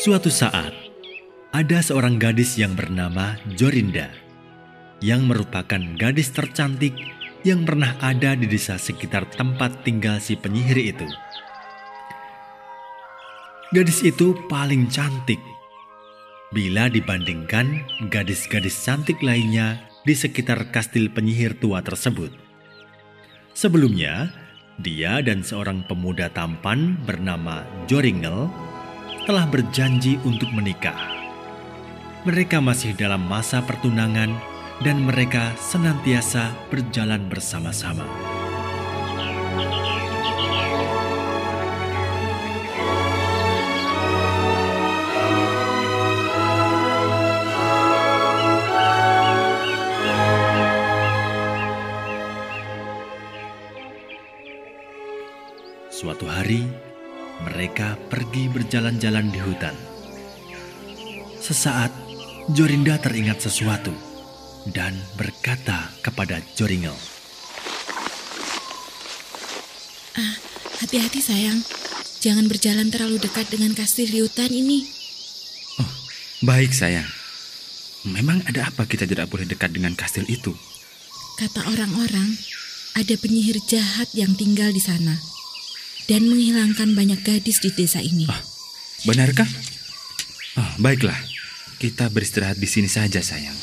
Suatu saat, ada seorang gadis yang bernama Jorinda, yang merupakan gadis tercantik yang pernah ada di desa sekitar tempat tinggal si penyihir itu. Gadis itu paling cantik bila dibandingkan gadis-gadis cantik lainnya di sekitar kastil penyihir tua tersebut. Sebelumnya, dia dan seorang pemuda tampan bernama Joringel telah berjanji untuk menikah. Mereka masih dalam masa pertunangan dan mereka senantiasa berjalan bersama-sama. Suatu hari, mereka pergi berjalan-jalan di hutan. Sesaat, Jorinda teringat sesuatu dan berkata kepada Joringel, Hati-hati sayang, jangan berjalan terlalu dekat dengan kastil di hutan ini. Oh, baik sayang. Memang ada apa kita tidak boleh dekat dengan kastil itu? Kata orang-orang, ada penyihir jahat yang tinggal di sana dan menghilangkan banyak gadis di desa ini. Benarkah? Baiklah, kita beristirahat di sini saja sayang.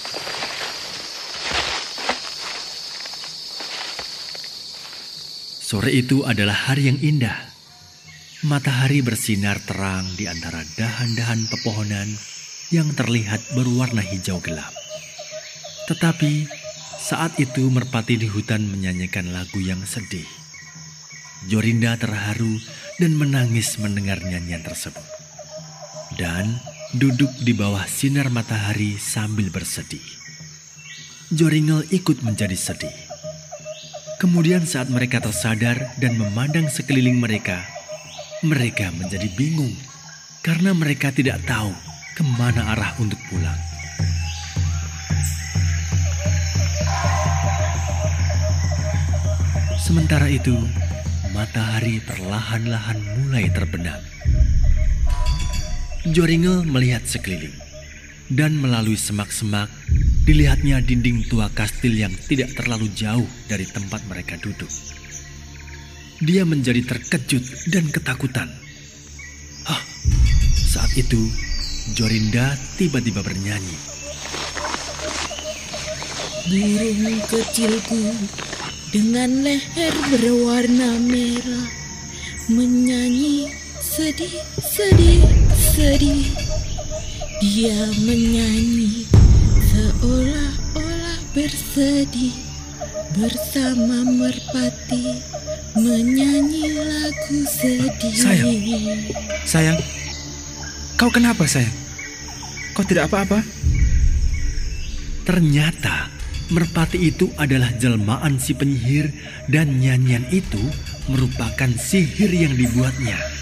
Sore itu adalah hari yang indah. Matahari bersinar terang di antara dahan-dahan pepohonan yang terlihat berwarna hijau gelap. Tetapi saat itu merpati di hutan menyanyikan lagu yang sedih. Jorinda terharu dan menangis mendengar nyanyian tersebut. Dan duduk di bawah sinar matahari sambil bersedih. Joringel ikut menjadi sedih. Kemudian saat mereka tersadar dan memandang sekeliling mereka menjadi bingung karena mereka tidak tahu kemana arah untuk pulang. Sementara itu, matahari perlahan-lahan mulai terbenam. Joringel melihat sekeliling, dan melalui semak-semak dilihatnya dinding tua kastil yang tidak terlalu jauh dari tempat mereka duduk. Dia menjadi terkejut dan ketakutan. Saat itu, Jorinda tiba-tiba bernyanyi. Burung kecilku dengan leher berwarna merah menyanyi sedih, sedih, sedih. Dia menyanyi seolah-olah bersedih bersama merpati menyanyi lagu sedih. Sayang, kau kenapa sayang? Kau tidak apa-apa? Ternyata merpati itu adalah jelmaan si penyihir dan nyanyian itu merupakan sihir yang dibuatnya.